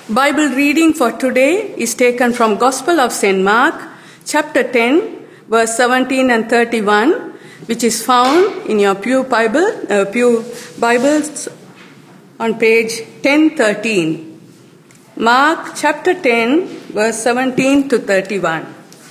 Bible reading for today is taken from Gospel of St. Mark, chapter 10, verse 17 and 31, which is found in your Pew Bibles on page 1013. Mark chapter 10, verse 17 to 31.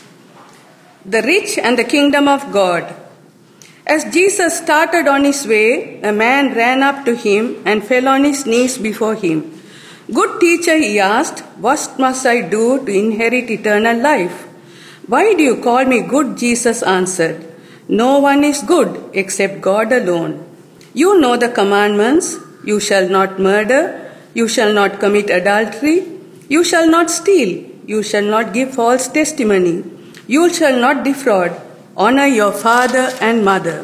The rich and the kingdom of God. As Jesus started on his way, a man ran up to him and fell on his knees before him. "Good teacher," he asked, "what must I do to inherit eternal life?" "Why do you call me good?" Jesus answered. "No one is good except God alone. You know the commandments. You shall not murder. You shall not commit adultery. You shall not steal. You shall not give false testimony. You shall not defraud. Honor your father and mother."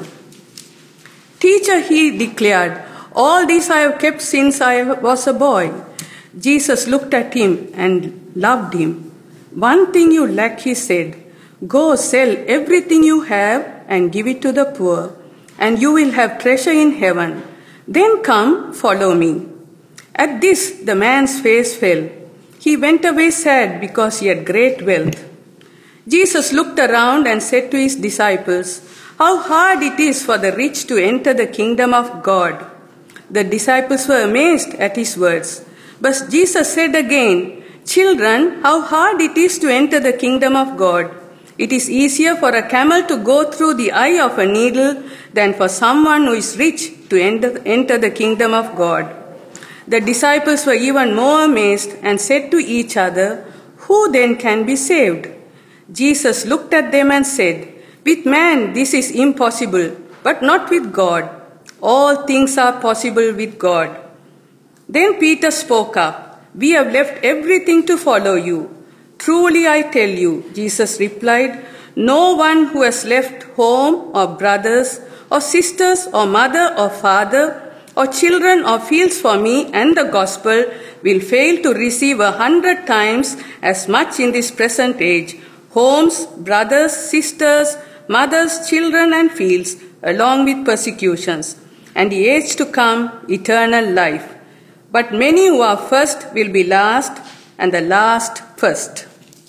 "Teacher," he declared, "all these I have kept since I was a boy." Jesus looked at him and loved him. "One thing you lack," he said. "Go sell everything you have and give it to the poor, and you will have treasure in heaven. Then come, follow me." At this, the man's face fell. He went away sad because he had great wealth. Jesus looked around and said to his disciples, "How hard it is for the rich to enter the kingdom of God." The disciples were amazed at his words. But Jesus said again, "Children, how hard it is to enter the kingdom of God. It is easier for a camel to go through the eye of a needle than for someone who is rich to enter the kingdom of God." The disciples were even more amazed and said to each other, "Who then can be saved?" Jesus looked at them and said, "With man this is impossible, but not with God. All things are possible with God." Then Peter spoke up. "We have left everything to follow you." "Truly I tell you," Jesus replied, "no one who has left home or brothers or sisters or mother or father or children or fields for me and the gospel will fail to receive 100 times as much in this present age, homes, brothers, sisters, mothers, children and fields, along with persecutions, and the age to come, eternal life. But many who are first will be last, and the last first."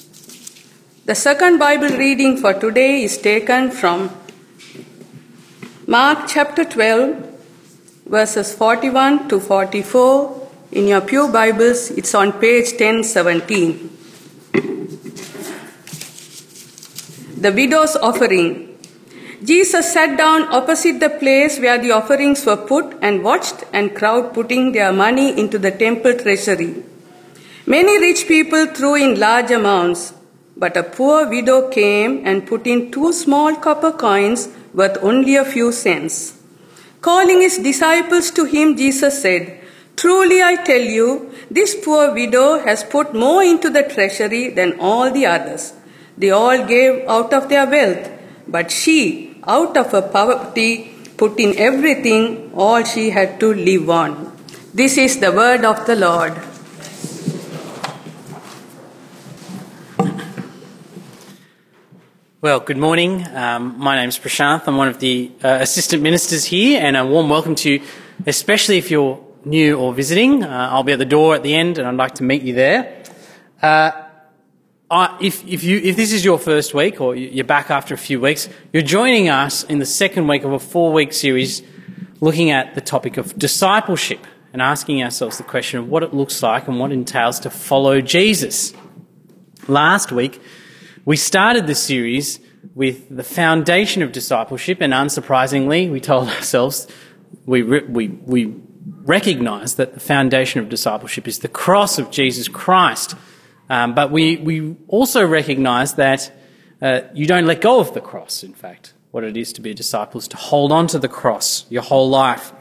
The second Bible reading for today is taken from Mark chapter 12, verses 41 to 44. In your Pew Bibles, it's on page 1017. The widow's offering. Jesus sat down opposite the place where the offerings were put and watched a crowd putting their money into the temple treasury. Many rich people threw in large amounts, but a poor widow came and put in 2 small copper coins worth only a few cents. Calling his disciples to him, Jesus said, "Truly I tell you, this poor widow has put more into the treasury than all the others. They all gave out of their wealth, but she, out of her poverty, put in everything, all she had to live on." This is the word of the Lord. Well, good morning. My name's Prashanth. I'm one of the assistant ministers here, and a warm welcome to you, especially if you're new or visiting. I'll be at the door at the end, and I'd like to meet you there. If this is your first week, or you're back after a few weeks, you're joining us in the second week of a 4-week series looking at the topic of discipleship and asking ourselves the question of what it looks like and what it entails to follow Jesus. Last week, we started the series with the foundation of discipleship, and unsurprisingly, we told ourselves, we recognise that the foundation of discipleship is the cross of Jesus Christ. But we also recognise that you don't let go of the cross, in fact. What it is to be a disciple is to hold on to the cross your whole life.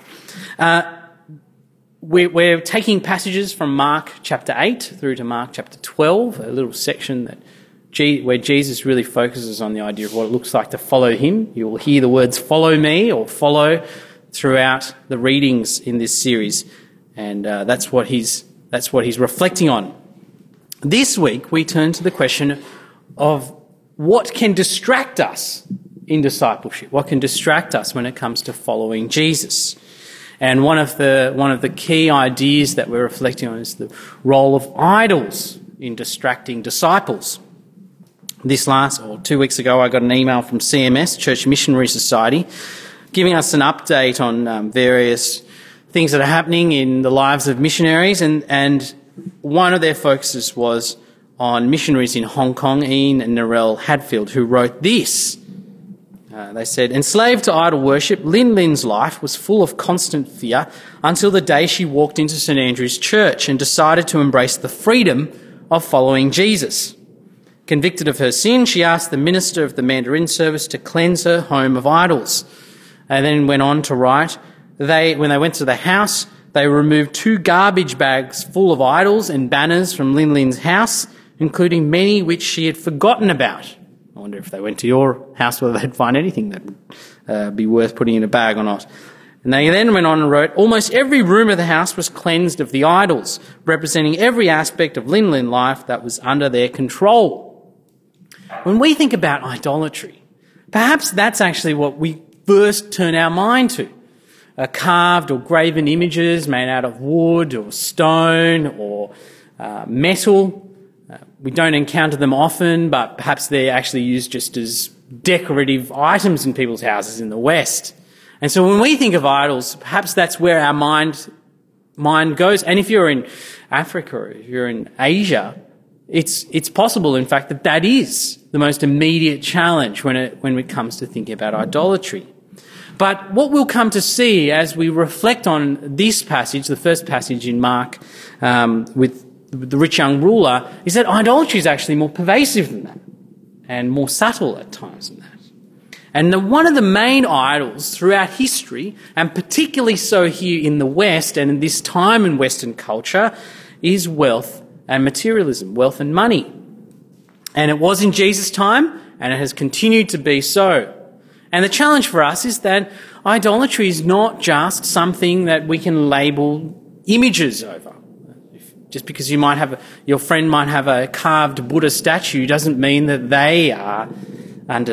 We're taking passages from Mark chapter 8 through to Mark chapter 12, a little section where Jesus really focuses on the idea of what it looks like to follow him. You will hear the words "follow me" or "follow" throughout the readings in this series, and that's what he's reflecting on. This week, we turn to the question of what can distract us in discipleship, what can distract us when it comes to following Jesus. And one of the key ideas that we're reflecting on is the role of idols in distracting disciples. 2 weeks ago, I got an email from CMS, Church Missionary Society, giving us an update on various things that are happening in the lives of missionaries, and one of their focuses was on missionaries in Hong Kong, Ian and Narelle Hadfield, who wrote this. They said, enslaved to idol worship, Lin Lin's life was full of constant fear until the day she walked into St Andrew's Church and decided to embrace the freedom of following Jesus. Convicted of her sin, she asked the minister of the Mandarin service to cleanse her home of idols. And then went on to write, when they went to the house, they removed 2 garbage bags full of idols and banners from Lin Lin's house, including many which she had forgotten about. I wonder if they went to your house whether they'd find anything that would be worth putting in a bag or not. And they then went on and wrote, almost every room of the house was cleansed of the idols, representing every aspect of Lin Lin life that was under their control. When we think about idolatry, perhaps that's actually what we first turn our mind to. Carved or graven images made out of wood or stone or metal. We don't encounter them often, but perhaps they're actually used just as decorative items in people's houses in the West. And so when we think of idols, perhaps that's where our mind goes. And if you're in Africa or if you're in Asia, it's possible, in fact, that is the most immediate challenge when it comes to thinking about idolatry. But what we'll come to see as we reflect on this passage, the first passage in Mark, with the rich young ruler, is that idolatry is actually more pervasive than that and more subtle at times than that. And one of the main idols throughout history, and particularly so here in the West and in this time in Western culture, is wealth and materialism, wealth and money. And it was in Jesus' time, and it has continued to be so. And the challenge for us is that idolatry is not just something that we can label images over. Just because your friend might have a carved Buddha statue doesn't mean that they are under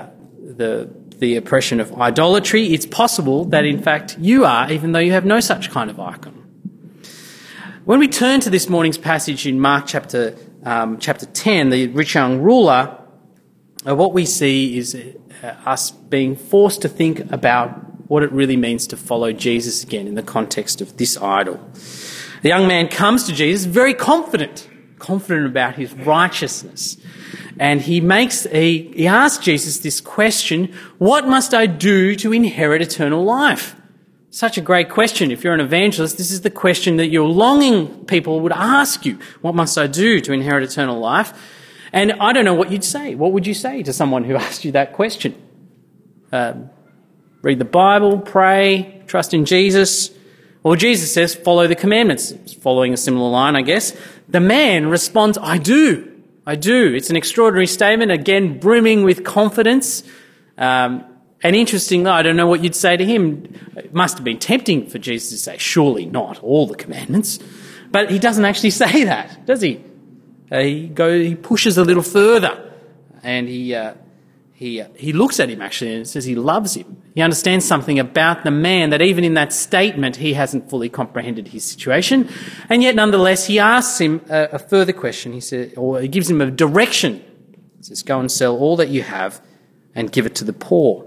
the oppression of idolatry. It's possible that in fact you are, even though you have no such kind of icon. When we turn to this morning's passage in Mark chapter 10, the rich young ruler, what we see is us being forced to think about what it really means to follow Jesus again in the context of this idol. The young man comes to Jesus very confident about his righteousness. And he asks Jesus this question, what must I do to inherit eternal life? Such a great question. If you're an evangelist, this is the question that your longing people would ask you. What must I do to inherit eternal life? And I don't know what you'd say. What would you say to someone who asked you that question? Read the Bible, pray, trust in Jesus. Well, Jesus says, follow the commandments. It's following a similar line, I guess. The man responds, I do. It's an extraordinary statement, again, brimming with confidence. And interestingly, I don't know what you'd say to him. It must have been tempting for Jesus to say, surely not all the commandments. But he doesn't actually say that, does he? He pushes a little further, and he looks at him actually and says he loves him. He understands something about the man that even in that statement he hasn't fully comprehended his situation, and yet nonetheless he asks him a further question. He gives him a direction. He says, "Go and sell all that you have and give it to the poor."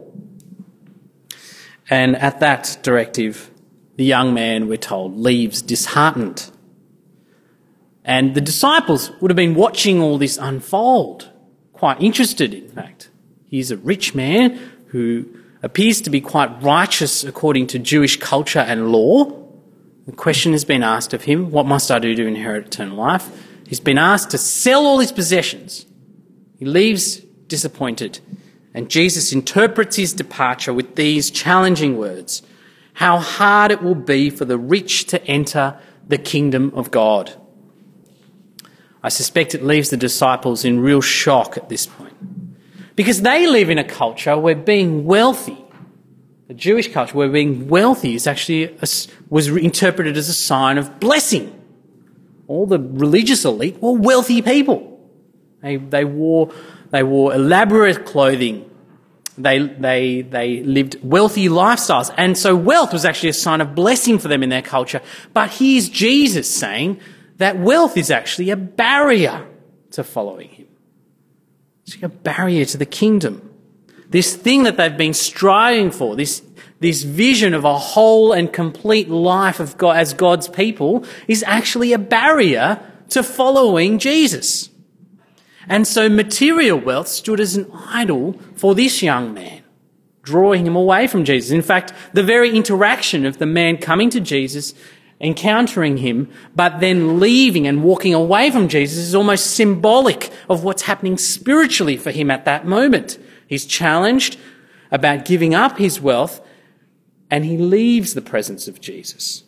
And at that directive, the young man, we're told, leaves disheartened. And the disciples would have been watching all this unfold, quite interested, in fact. He's a rich man who appears to be quite righteous according to Jewish culture and law. The question has been asked of him, what must I do to inherit eternal life? He's been asked to sell all his possessions. He leaves disappointed, and Jesus interprets his departure with these challenging words: how hard it will be for the rich to enter the kingdom of God. I suspect it leaves the disciples in real shock at this point, because they live in a culture where being wealthy, a Jewish culture where being wealthy is actually was interpreted as a sign of blessing. All the religious elite were wealthy people. They wore elaborate clothing. They lived wealthy lifestyles. And so wealth was actually a sign of blessing for them in their culture. But here's Jesus saying that wealth is actually a barrier to following him. It's like a barrier to the kingdom. This thing that they've been striving for, this vision of a whole and complete life of God as God's people, is actually a barrier to following Jesus. And so material wealth stood as an idol for this young man, drawing him away from Jesus. In fact, the very interaction of the man coming to Jesus, encountering him, but then leaving and walking away from Jesus is almost symbolic of what's happening spiritually for him at that moment. He's challenged about giving up his wealth, and he leaves the presence of Jesus.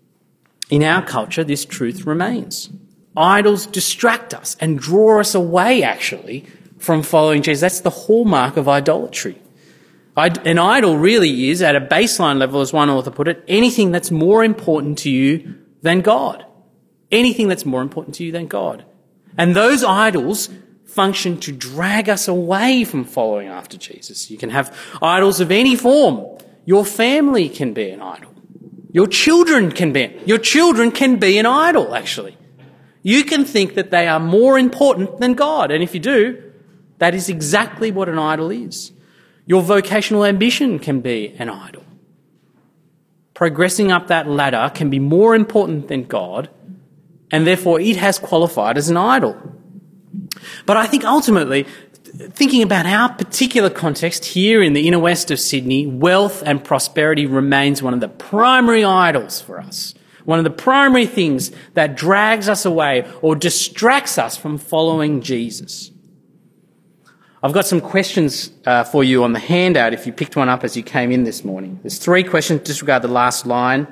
In our culture, this truth remains. Idols distract us and draw us away, actually, from following Jesus. That's the hallmark of idolatry. An idol really is, at a baseline level, as one author put it, anything that's more important to you than God. Anything that's more important to you than God. And those idols function to drag us away from following after Jesus. You can have idols of any form. Your family can be an idol. Your children can be an idol, actually. You can think that they are more important than God. And if you do, that is exactly what an idol is. Your vocational ambition can be an idol. Progressing up that ladder can be more important than God, and therefore it has qualified as an idol. But I think ultimately, thinking about our particular context here in the inner west of Sydney, wealth and prosperity remains one of the primary idols for us. One of the primary things that drags us away or distracts us from following Jesus. I've got some questions for you on the handout if you picked one up as you came in this morning. There's 3 questions, disregard the last line.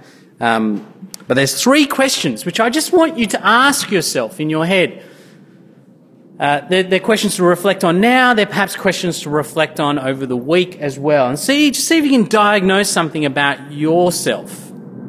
But there's 3 questions which I just want you to ask yourself in your head. They're questions to reflect on now. They're perhaps questions to reflect on over the week as well. And see if you can diagnose something about yourself.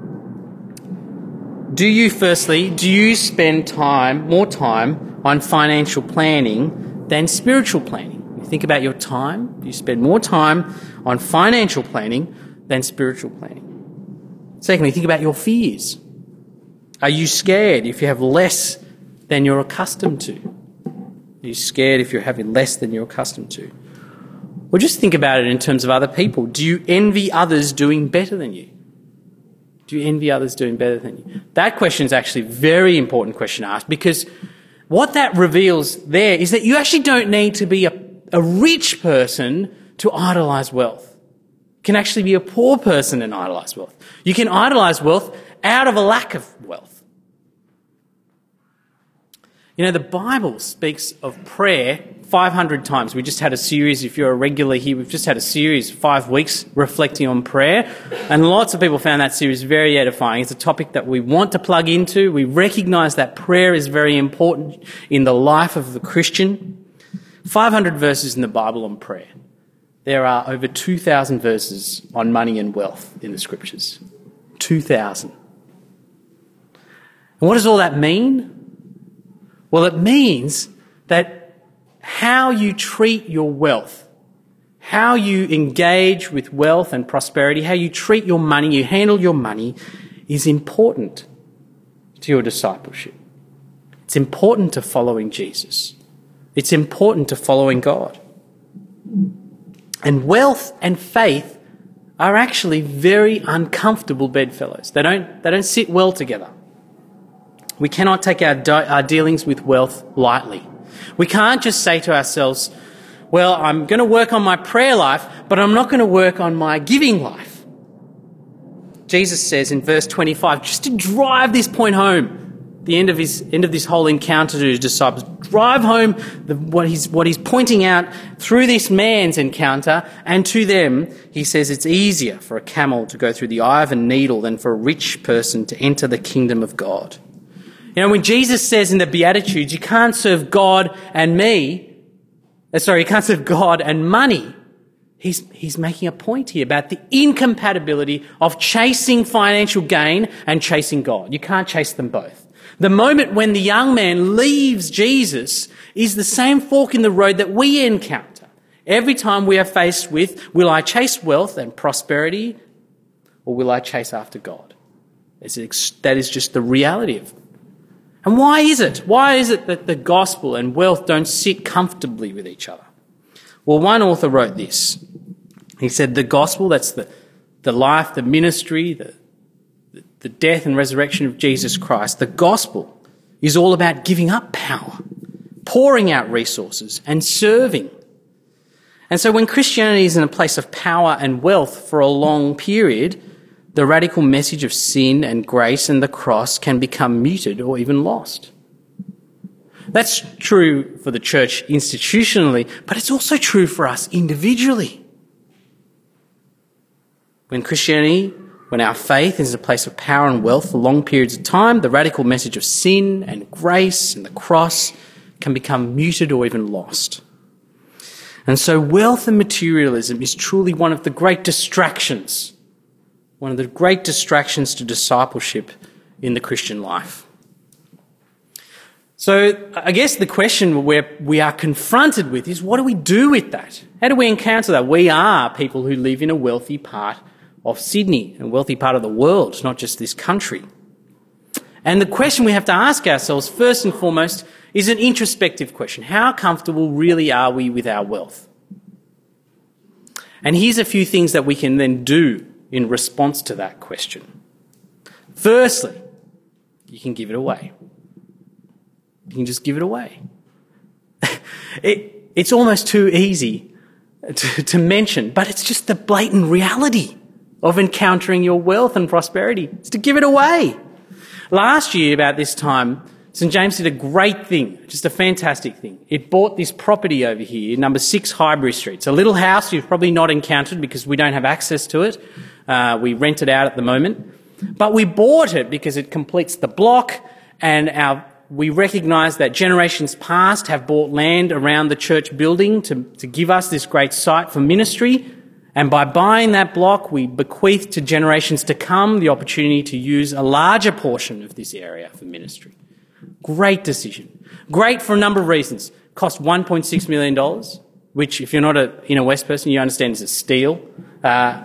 Do you spend more time on financial planning than spiritual planning? You think about your time. Do you spend more time on financial planning than spiritual planning? Secondly, think about your fears. Are you scared if you have less than you're accustomed to? Are you scared if you're having less than you're accustomed to? Or just think about it in terms of other people. Do you envy others doing better than you? Do you envy others doing better than you? That question is actually a very important question to ask, because what that reveals there is that you actually don't need to be a rich person to idolise wealth. You can actually be a poor person and idolise wealth. You can idolise wealth out of a lack of wealth. You know, the Bible speaks of prayer 500 times. We just had a series, if you're a regular here, we've just had a series, 5 weeks, reflecting on prayer. And lots of people found that series very edifying. It's a topic that we want to plug into. We recognise that prayer is very important in the life of the Christian. 500 verses in the Bible on prayer. There are over 2,000 verses on money and wealth in the Scriptures. 2,000. And what does all that mean? Well, it means that how you treat your wealth, how you engage with wealth and prosperity, how you treat your money, you handle your money, is important to your discipleship. It's important to following Jesus. It's important to following God. And wealth and faith are actually very uncomfortable bedfellows. They don't sit well together. We cannot take our dealings with wealth lightly. We can't just say to ourselves, well, I'm going to work on my prayer life, but I'm not going to work on my giving life. Jesus says in verse 25, just to drive this point home, the end of this whole encounter to his disciples, drive home what he's pointing out through this man's encounter, and to them, he says it's easier for a camel to go through the eye of a needle than for a rich person to enter the kingdom of God. You know, when Jesus says in the Beatitudes, you can't serve God and you can't serve God and money, he's making a point here about the incompatibility of chasing financial gain and chasing God. You can't chase them both. The moment when the young man leaves Jesus is the same fork in the road that we encounter. Every time we are faced with, will I chase wealth and prosperity or will I chase after God? That is just the reality of it. And why is it? Why is it that the gospel and wealth don't sit comfortably with each other? Well, one author wrote this. He said the gospel, that's the life, the ministry, the death and resurrection of Jesus Christ, the gospel is all about giving up power, pouring out resources and serving. And so when Christianity is in a place of power and wealth for a long period, the radical message of sin and grace and the cross can become muted or even lost. That's true for the church institutionally, but it's also true for us individually. When our faith is a place of power and wealth for long periods of time, the radical message of sin and grace and the cross can become muted or even lost. And so wealth and materialism is truly one of the great distractions to discipleship in the Christian life. So I guess the question where we are confronted with is, what do we do with that? How do we encounter that? We are people who live in a wealthy part of Sydney, a wealthy part of the world, not just this country. And the question we have to ask ourselves, first and foremost, is an introspective question. How comfortable really are we with our wealth? And here's a few things that we can then do in response to that question. Firstly, you can give it away. You can just give it away. It's almost too easy to mention, but it's just the blatant reality of encountering your wealth and prosperity. It's to give it away. Last year, about this time, St James did a great thing, just a fantastic thing. It bought this property over here, number 6 Highbury Street. It's a little house you've probably not encountered because we don't have access to it. We rent it out at the moment. But we bought it because it completes the block, and we recognise that generations past have bought land around the church building to give us this great site for ministry. And by buying that block, we bequeath to generations to come the opportunity to use a larger portion of this area for ministry. Great decision. Great for a number of reasons. Cost $1.6 million, which if you're not an inner west person, you understand is a steal. But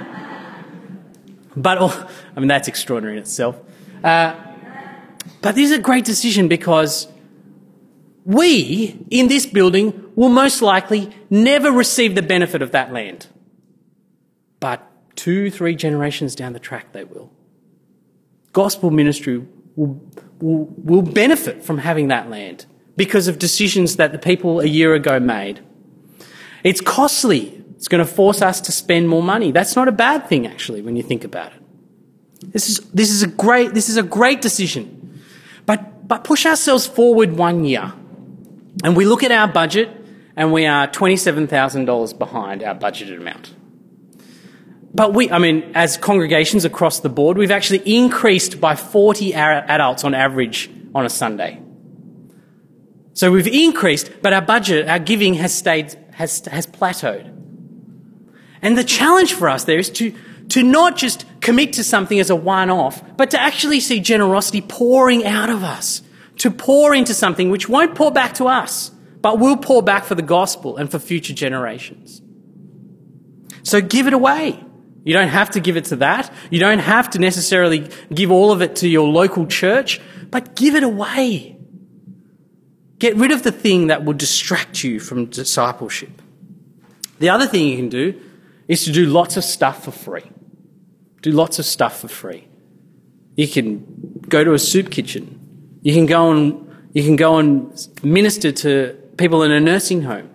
that's extraordinary in itself. But this is a great decision because we, in this building, will most likely never receive the benefit of that land. But 2-3 generations down the track, they will. Gospel ministry will benefit from having that land because of decisions that the people a year ago made. It's costly. It's going to force us to spend more money. That's not a bad thing, actually, when you think about it. This is a great decision. But push ourselves forward 1 year, and we look at our budget, and we are $27,000 behind our budgeted amount. But as congregations across the board, we've actually increased by 40 adults on average on a Sunday. So we've increased, but our budget, our giving has plateaued. And the challenge for us there is to not just commit to something as a one-off, but to actually see generosity pouring out of us, to pour into something which won't pour back to us, but will pour back for the gospel and for future generations. So give it away. You don't have to give it to that. You don't have to necessarily give all of it to your local church, but give it away. Get rid of the thing that will distract you from discipleship. The other thing you can do is to do lots of stuff for free. Do lots of stuff for free. You can go to a soup kitchen. You can go and minister to people in a nursing home.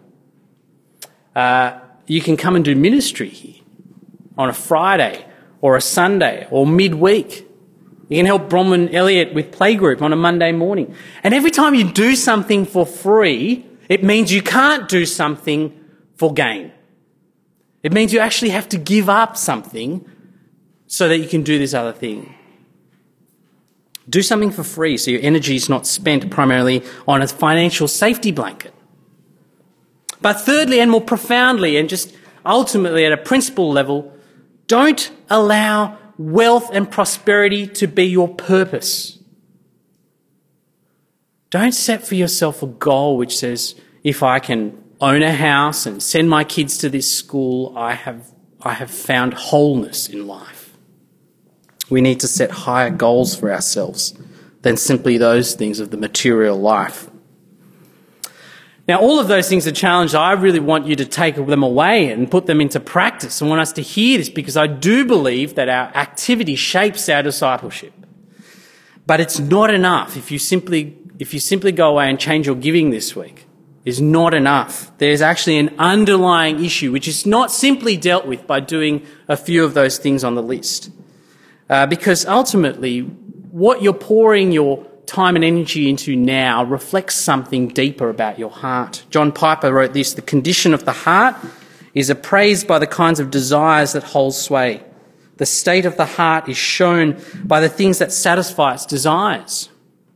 You can come and do ministry here on a Friday or a Sunday or midweek. You can help Bronwyn Elliott with playgroup on a Monday morning. And every time you do something for free, it means you can't do something for gain. It means you actually have to give up something so that you can do this other thing. Do something for free so your energy is not spent primarily on a financial safety blanket. But thirdly, and more profoundly, and just ultimately at a principle level, don't allow wealth and prosperity to be your purpose. Don't set for yourself a goal which says, if I can own a house and send my kids to this school, I have found wholeness in life. We need to set higher goals for ourselves than simply those things of the material life. Now, all of those things are challenged. I really want you to take them away and put them into practice. I want us to hear this because I do believe that our activity shapes our discipleship. But it's not enough if you simply go away and change your giving this week. It's not enough. There's actually an underlying issue which is not simply dealt with by doing a few of those things on the list. Because ultimately, what you're pouring your time and energy into now reflects something deeper about your heart. John Piper wrote this: "The condition of the heart is appraised by the kinds of desires that hold sway. The state of the heart is shown by the things that satisfy its desires."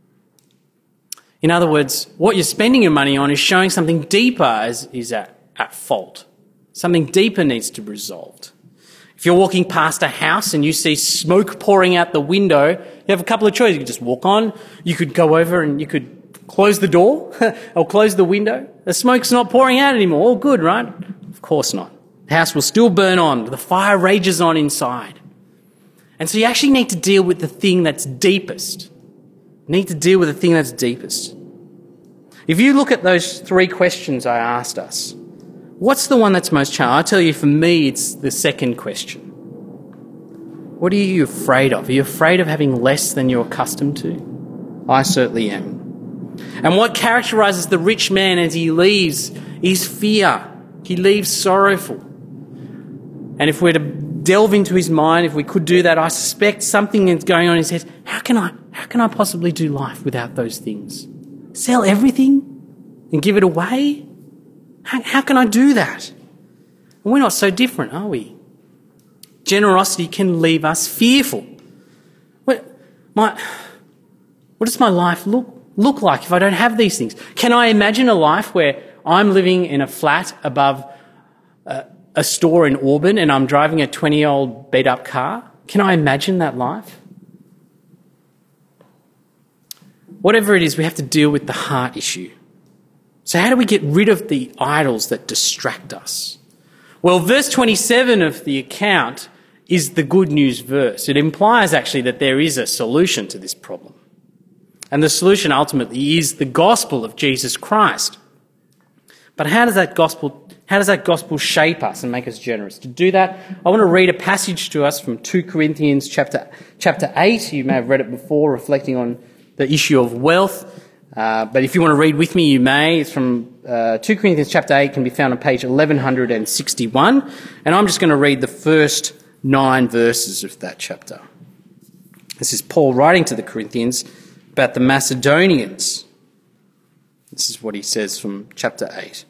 In other words, what you're spending your money on is showing something deeper is at fault. Something deeper needs to be resolved. If you're walking past a house and you see smoke pouring out the window, you have a couple of choices. You could just walk on, you could go over and you could close the door or close the window. The smoke's not pouring out anymore. All good, right? Of course not. The house will still burn on. The fire rages on inside. And so you actually need to deal with the thing that's deepest. You need to deal with the thing that's deepest. If you look at those three questions I asked us, what's the one that's most challenging? I'll tell you, for me, it's the second question. What are you afraid of? Are you afraid of having less than you're accustomed to? I certainly am. And what characterises the rich man as he leaves is fear. He leaves sorrowful. And if we're to delve into his mind, if we could do that, I suspect something is going on in his head. How can I possibly do life without those things? Sell everything and give it away? How can I do that? And we're not so different, are we? Generosity can leave us fearful. What does my life look like if I don't have these things? Can I imagine a life where I'm living in a flat above a store in Auburn and I'm driving a 20-year-old beat-up car? Can I imagine that life? Whatever it is, we have to deal with the heart issue. So how do we get rid of the idols that distract us? Well, verse 27 of the account is the good news verse. It implies actually that there is a solution to this problem. And the solution ultimately is the gospel of Jesus Christ. But how does that gospel shape us and make us generous? To do that, I want to read a passage to us from 2 Corinthians chapter 8. You may have read it before, reflecting on the issue of wealth. But if you want to read with me, you may. It's from 2 Corinthians chapter 8, can be found on page 1161. And I'm just going to read the first 9 verses of that chapter. This is Paul writing to the Corinthians about the Macedonians. This is what he says from chapter 8.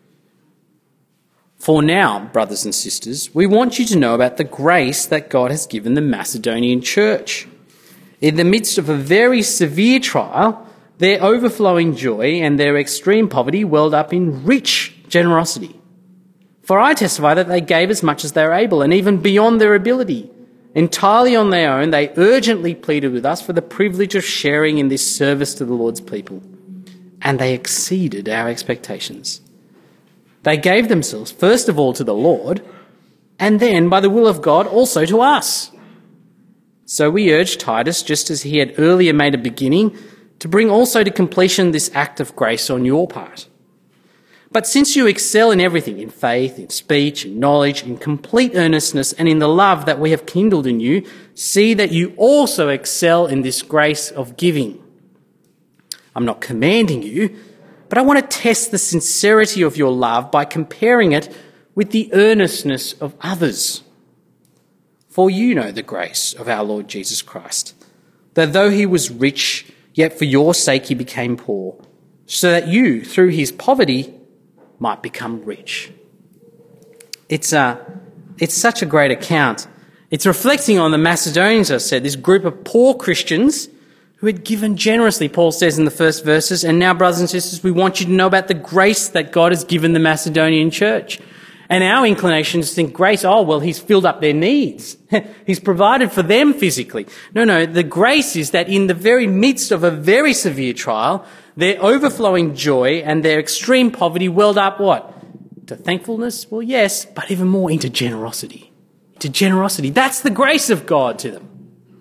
"For now, brothers and sisters, we want you to know about the grace that God has given the Macedonian church. In the midst of a very severe trial, their overflowing joy and their extreme poverty welled up in rich generosity. For I testify that they gave as much as they were able, and even beyond their ability. Entirely on their own, they urgently pleaded with us for the privilege of sharing in this service to the Lord's people. And they exceeded our expectations. They gave themselves first of all to the Lord, and then, by the will of God, also to us. So we urged Titus, just as he had earlier made a beginning, to bring also to completion this act of grace on your part. But since you excel in everything, in faith, in speech, in knowledge, in complete earnestness, and in the love that we have kindled in you, see that you also excel in this grace of giving. I'm not commanding you, but I want to test the sincerity of your love by comparing it with the earnestness of others. For you know the grace of our Lord Jesus Christ, that though he was rich, yet for your sake he became poor, so that you, through his poverty, might become rich." It's such a great account. It's reflecting on the Macedonians, I said, this group of poor Christians who had given generously, Paul says in the first verses. And now, brothers and sisters, we want you to know about the grace that God has given the Macedonian church. And our inclination is to think grace, oh, well, he's filled up their needs. He's provided for them physically. No, the grace is that in the very midst of a very severe trial, their overflowing joy and their extreme poverty welled up what? To thankfulness? Well, yes, but even more into generosity. To generosity. That's the grace of God to them.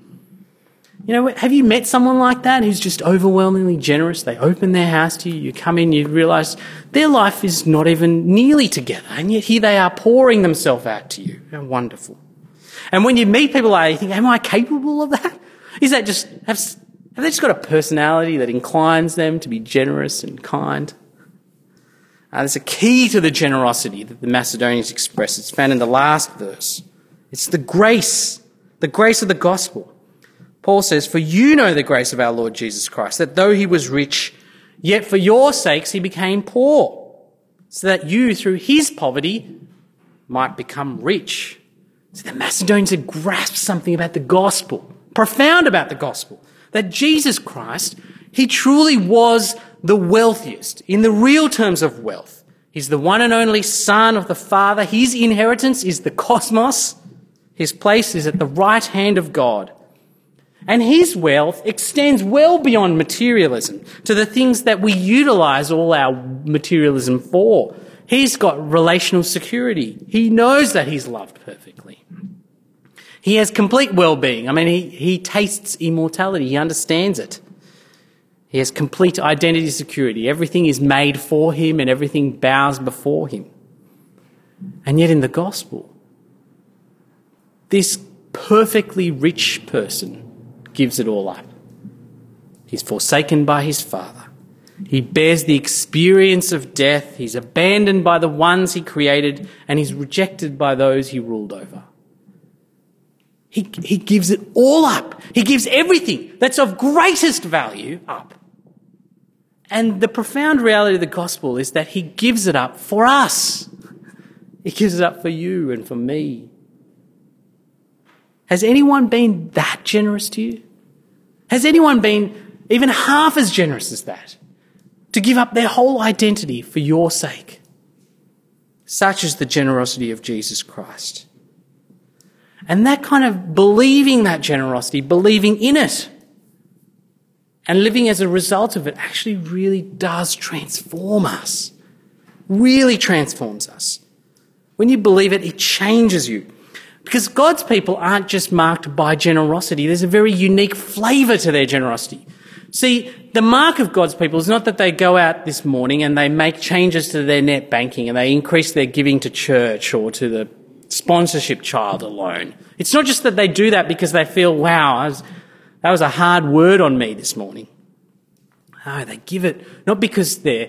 You know, have you met someone like that who's just overwhelmingly generous? They open their house to you, you come in, you realise their life is not even nearly together, and yet here they are pouring themselves out to you. How wonderful. And when you meet people like that, you think, am I capable of that? Is that just, have they just got a personality that inclines them to be generous and kind? There's a key to the generosity that the Macedonians express. It's found in the last verse. It's the grace of the gospel. Paul says, for you know the grace of our Lord Jesus Christ, that though he was rich, yet for your sakes he became poor, so that you, through his poverty, might become rich. So the Macedonians had grasped something about the gospel, profound about the gospel, that Jesus Christ, he truly was the wealthiest, in the real terms of wealth. He's the one and only Son of the Father. His inheritance is the cosmos. His place is at the right hand of God. And his wealth extends well beyond materialism to the things that we utilise all our materialism for. He's got relational security. He knows that he's loved perfectly. He has complete well-being. I mean, he tastes immortality. He understands it. He has complete identity security. Everything is made for him and everything bows before him. And yet in the gospel, this perfectly rich person gives it all up. He's forsaken by his Father. He bears the experience of death. He's abandoned by the ones he created, and he's rejected by those he ruled over. He gives it all up. He gives everything that's of greatest value up. And the profound reality of the gospel is that he gives it up for us. He gives it up for you and for me. Has anyone been that generous to you? Has anyone been even half as generous as that? To give up their whole identity for your sake? Such is the generosity of Jesus Christ. And that kind of believing that generosity, believing in it, and living as a result of it actually really does transform us. Really transforms us. When you believe it, it changes you. Because God's people aren't just marked by generosity. There's a very unique flavour to their generosity. See, the mark of God's people is not that they go out this morning and they make changes to their net banking and they increase their giving to church or to the sponsorship child alone. It's not just that they do that because they feel, wow, that was a hard word on me this morning. No, they give it not because they're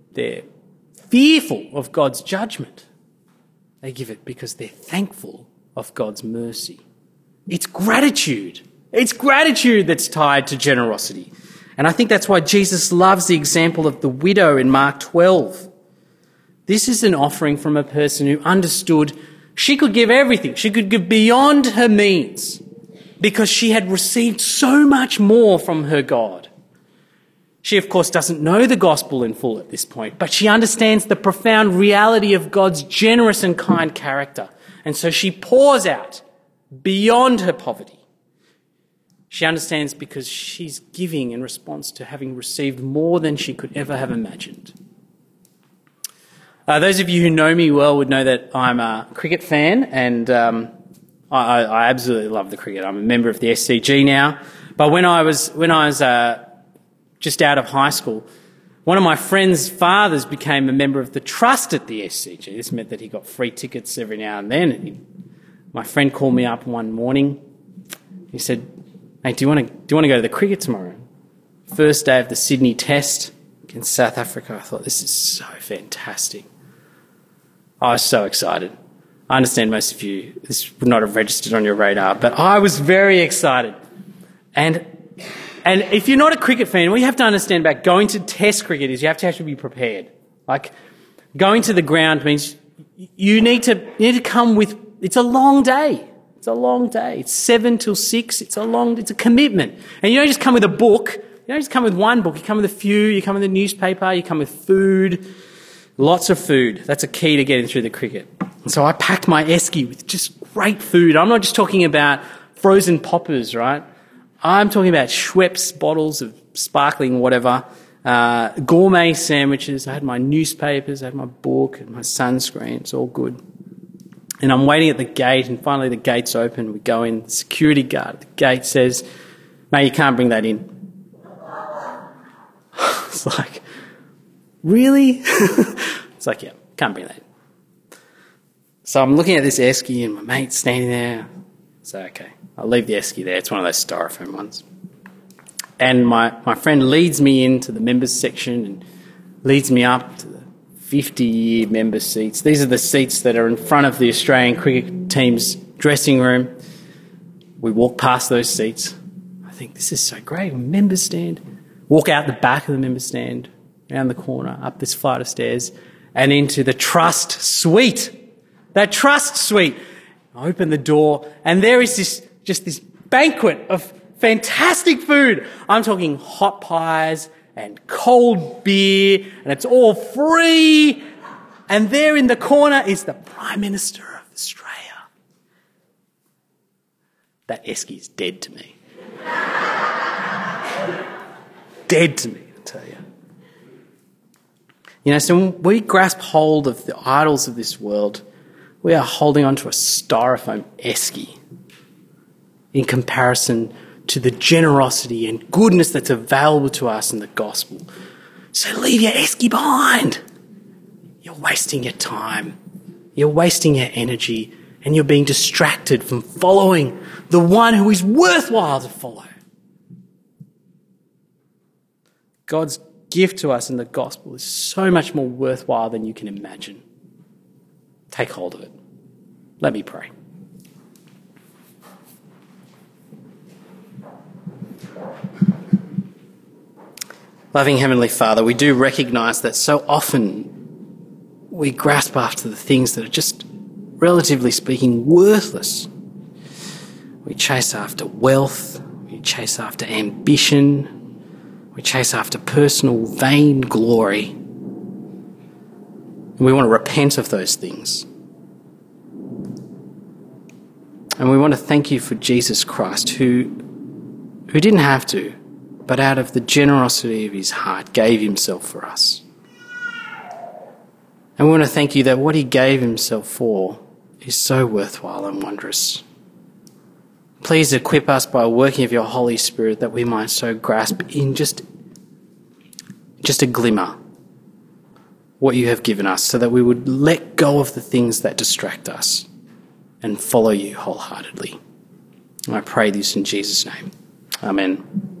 fearful of God's judgment. They give it because they're thankful of God's mercy. It's gratitude. It's gratitude that's tied to generosity. And I think that's why Jesus loves the example of the widow in Mark 12. This is an offering from a person who understood she could give everything. She could give beyond her means because she had received so much more from her God. She, of course, doesn't know the gospel in full at this point, but she understands the profound reality of God's generous and kind character. And so she pours out beyond her poverty. She understands because she's giving in response to having received more than she could ever have imagined. Those of you who know me well would know that I'm a cricket fan, and I absolutely love the cricket. I'm a member of the SCG now. But when I was just out of high school, one of my friend's fathers became a member of the trust at the SCG. This meant that he got free tickets every now and then. My friend called me up one morning. He said, "Mate, do you want to go to the cricket tomorrow?" First day of the Sydney Test against South Africa. I thought, this is so fantastic. I was so excited. I understand most of you, this would not have registered on your radar, but I was very excited. And if you're not a cricket fan, what you have to understand about going to Test cricket is you have to actually be prepared. Like, going to the ground means you need to come with, it's a long day. It's a long day. It's 7 till 6. It's a commitment. And you don't just come with a book. You don't just come with one book. You come with a few. You come with a newspaper. You come with food. Lots of food. That's a key to getting through the cricket. And so I packed my esky with just great food. I'm not just talking about frozen poppers, right? I'm talking about Schweppes bottles of sparkling whatever, gourmet sandwiches. I had my newspapers, I had my book, and my sunscreen. It's all good. And I'm waiting at the gate, and finally the gate's open. We go in. The security guard at the gate says, "Mate, you can't bring that in." It's like, really? It's like, yeah, can't bring that in. So I'm looking at this esky and my mate's standing there. So, okay, I'll leave the esky there. It's one of those styrofoam ones. And my friend leads me into the members section and leads me up to the 50-year member seats. These are the seats that are in front of the Australian cricket team's dressing room. We walk past those seats. I think, this is so great. A member stand. Walk out the back of the member stand, around the corner, up this flight of stairs, and into the Trust Suite. That Trust Suite. I open the door, and there is this banquet of fantastic food. I'm talking hot pies and cold beer, and it's all free. And there in the corner is the Prime Minister of Australia. That esky is dead to me. Dead to me, I tell you. You know, so when we grasp hold of the idols of this world, we are holding on to a styrofoam esky in comparison to the generosity and goodness that's available to us in the gospel. So leave your esky behind. You're wasting your time. You're wasting your energy, and you're being distracted from following the one who is worthwhile to follow. God's gift to us in the gospel is so much more worthwhile than you can imagine. Take hold of it. Let me pray. Loving Heavenly Father, we do recognise that so often we grasp after the things that are just, relatively speaking, worthless. We chase after wealth, we chase after ambition, we chase after personal vain glory. And we want to repent of those things. And we want to thank you for Jesus Christ, who didn't have to, but out of the generosity of his heart gave himself for us. And we want to thank you that what he gave himself for is so worthwhile and wondrous. Please equip us by working of your Holy Spirit that we might so grasp in just a glimmer what you have given us, so that we would let go of the things that distract us and follow you wholeheartedly. And I pray this in Jesus' name. Amen.